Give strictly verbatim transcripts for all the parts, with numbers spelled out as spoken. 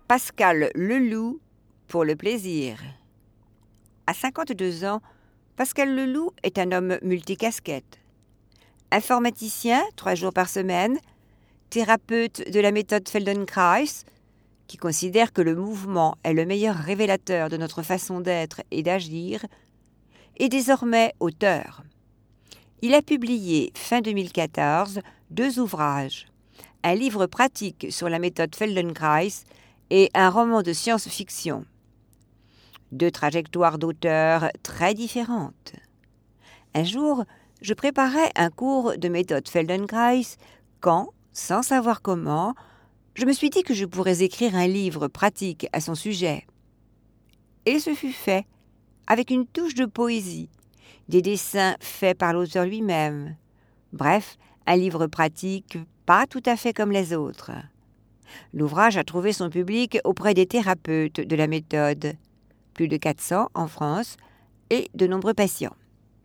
Pascal Leloup pour le plaisir. À cinquante-deux ans, Pascal Leloup est un homme multicasquette. Informaticien, trois jours par semaine, thérapeute de la méthode Feldenkrais, qui considère que le mouvement est le meilleur révélateur de notre façon d'être et d'agir, et désormais auteur. Il a publié, fin deux mille quatorze, deux ouvrages, un livre pratique sur la méthode Feldenkrais et un roman de science-fiction. Deux trajectoires d'auteur très différentes. Un jour, je préparais un cours de méthode Feldenkrais quand, sans savoir comment, je me suis dit que je pourrais écrire un livre pratique à son sujet. Et ce fut fait, avec une touche de poésie, des dessins faits par l'auteur lui-même. Bref, un livre pratique pas tout à fait comme les autres. L'ouvrage a trouvé son public auprès des thérapeutes de la méthode, plus de quatre cents en France, et de nombreux patients.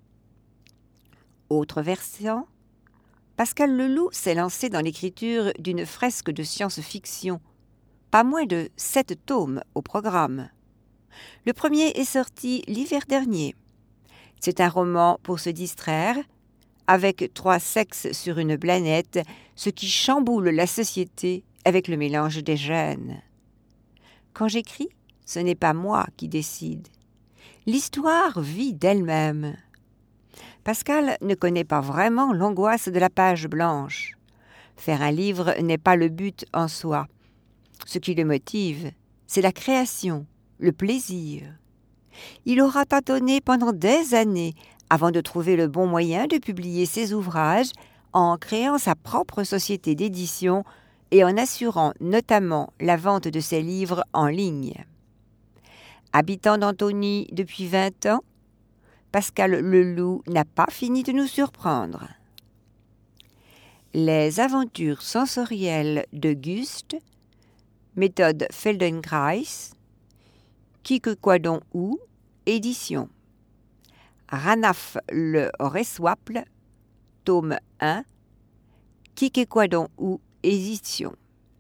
Autre version, Pascal Leloup s'est lancé dans l'écriture d'une fresque de science-fiction, pas moins de sept tomes au programme. Le premier est sorti l'hiver dernier. C'est un roman pour se distraire, avec trois sexes sur une planète, ce qui chamboule la société avec le mélange des gènes. Quand j'écris, ce n'est pas moi qui décide. L'histoire vit d'elle-même. Pascal ne connaît pas vraiment l'angoisse de la page blanche. Faire un livre n'est pas le but en soi. Ce qui le motive, c'est la création, le plaisir. Il aura tâtonné pendant des années avant de trouver le bon moyen de publier ses ouvrages en créant sa propre société d'édition et en assurant notamment la vente de ses livres en ligne. Habitant d'Antony depuis vingt ans, Pascal Leloup n'a pas fini de nous surprendre. Les aventures sensorielles de Gust, méthode Feldenkrais, Qui que quoi donc où, édition. Ranaf le Reswaple, tome un, Qui que quoi donc où, édition.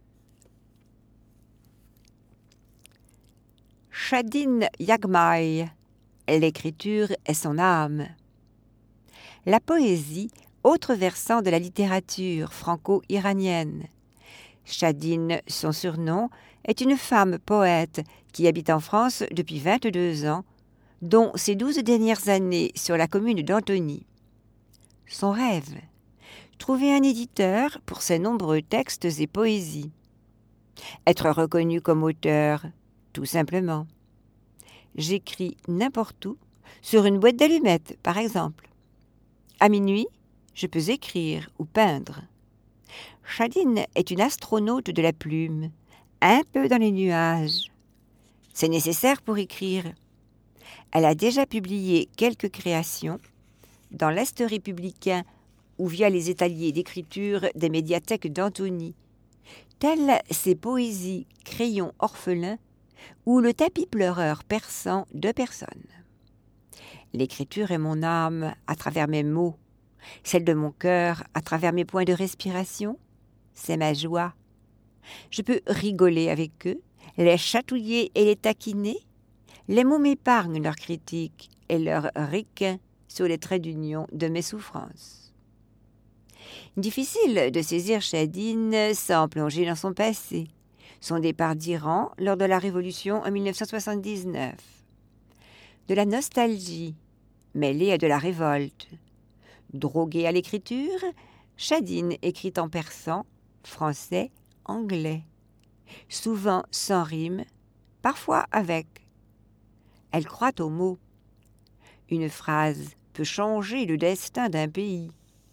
Chadin Yagmai, l'écriture est son âme. La poésie, autre versant de la littérature franco-iranienne. Chadin, son surnom, est une femme poète qui habite en France depuis vingt-deux ans, dont ses douze dernières années sur la commune d'Antony. Son rêve, trouver un éditeur pour ses nombreux textes et poésies. Être reconnu comme auteur, tout simplement. J'écris n'importe où, sur une boîte d'allumettes, par exemple. À minuit, je peux écrire ou peindre. Chadin est une astronaute de la plume, un peu dans les nuages. C'est nécessaire pour écrire. Elle a déjà publié quelques créations dans l'Est républicain ou via les étaliers d'écriture des médiathèques d'Antony, telles ses poésies Crayon orphelin ou le tapis pleureur persan de personnes. L'écriture est mon âme à travers mes mots, celle de mon cœur à travers mes points de respiration, c'est ma joie. Je peux rigoler avec eux, les chatouiller et les taquiner. Les mots m'épargnent leurs critiques et leurs ricains sur les traits d'union de mes souffrances. Difficile de saisir Chadin sans plonger dans son passé, son départ d'Iran lors de la Révolution en mille neuf cent soixante-dix-neuf. De la nostalgie, mêlée à de la révolte. Droguée à l'écriture, Chadin écrit en persan, français, anglais. Souvent sans rime, parfois avec. Elle croit aux mots. Une phrase peut changer le destin d'un pays.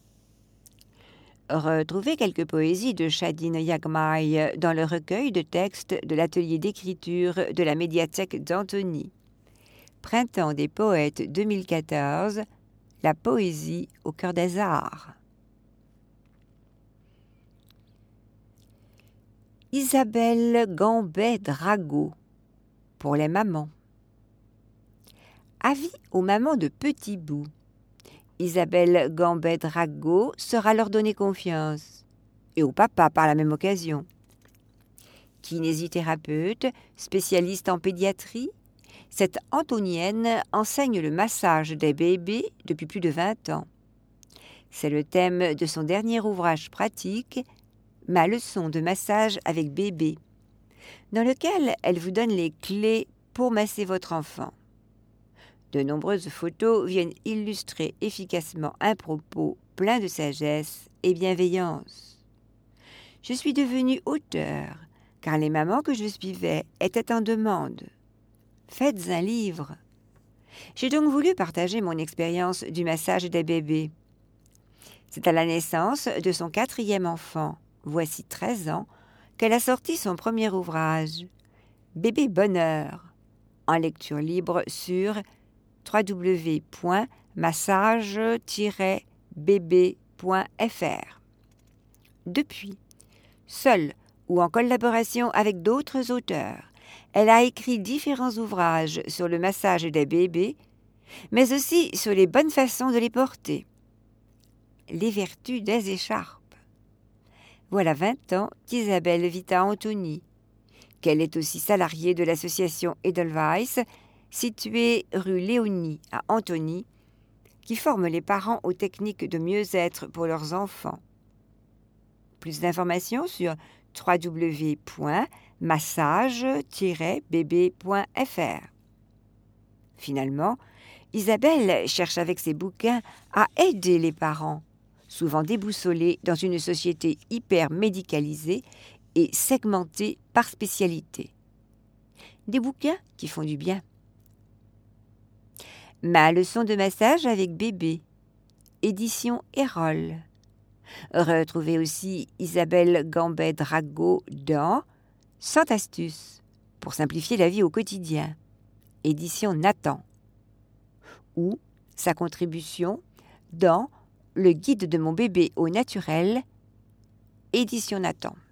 Retrouvez quelques poésies de Chadin Yagmai dans le recueil de textes de l'atelier d'écriture de la médiathèque d'Antony. Printemps des poètes deux mille quatorze, la poésie au cœur des arts. Isabelle Gambet-Drago, pour les mamans. Avis aux mamans de petits bouts. Isabelle Gambet-Drago sera leur donner confiance, et au papa par la même occasion. Kinésithérapeute, spécialiste en pédiatrie, cette Antonienne enseigne le massage des bébés depuis plus de vingt ans. C'est le thème de son dernier ouvrage pratique, Ma leçon de massage avec bébé, dans lequel elle vous donne les clés pour masser votre enfant. De nombreuses photos viennent illustrer efficacement un propos plein de sagesse et bienveillance. Je suis devenue auteur, car les mamans que je suivais étaient en demande. Faites un livre. J'ai donc voulu partager mon expérience du massage des bébés. C'est à la naissance de son quatrième enfant, voici treize ans, qu'elle a sorti son premier ouvrage, Bébé Bonheur, en lecture libre sur w w w point massage tiret bébé point f r. Depuis, seule ou en collaboration avec d'autres auteurs, elle a écrit différents ouvrages sur le massage des bébés, mais aussi sur les bonnes façons de les porter. Les vertus des écharpes. Voilà vingt ans qu'Isabelle vit à Antony, qu'elle est aussi salariée de l'association Edelweiss, située rue Léonie à Antony, qui forme les parents aux techniques de mieux-être pour leurs enfants. Plus d'informations sur w w w point massage tiret bébé point f r. Finalement, Isabelle cherche avec ses bouquins à aider les parents, souvent déboussolés dans une société hyper médicalisée et segmentée par spécialité. Des bouquins qui font du bien. Ma leçon de massage avec bébé, édition Erol. Retrouvez aussi Isabelle Gambet-Drago dans cent astuces pour simplifier la vie au quotidien, édition Nathan. Ou sa contribution dans Le guide de mon bébé au naturel, édition Nathan.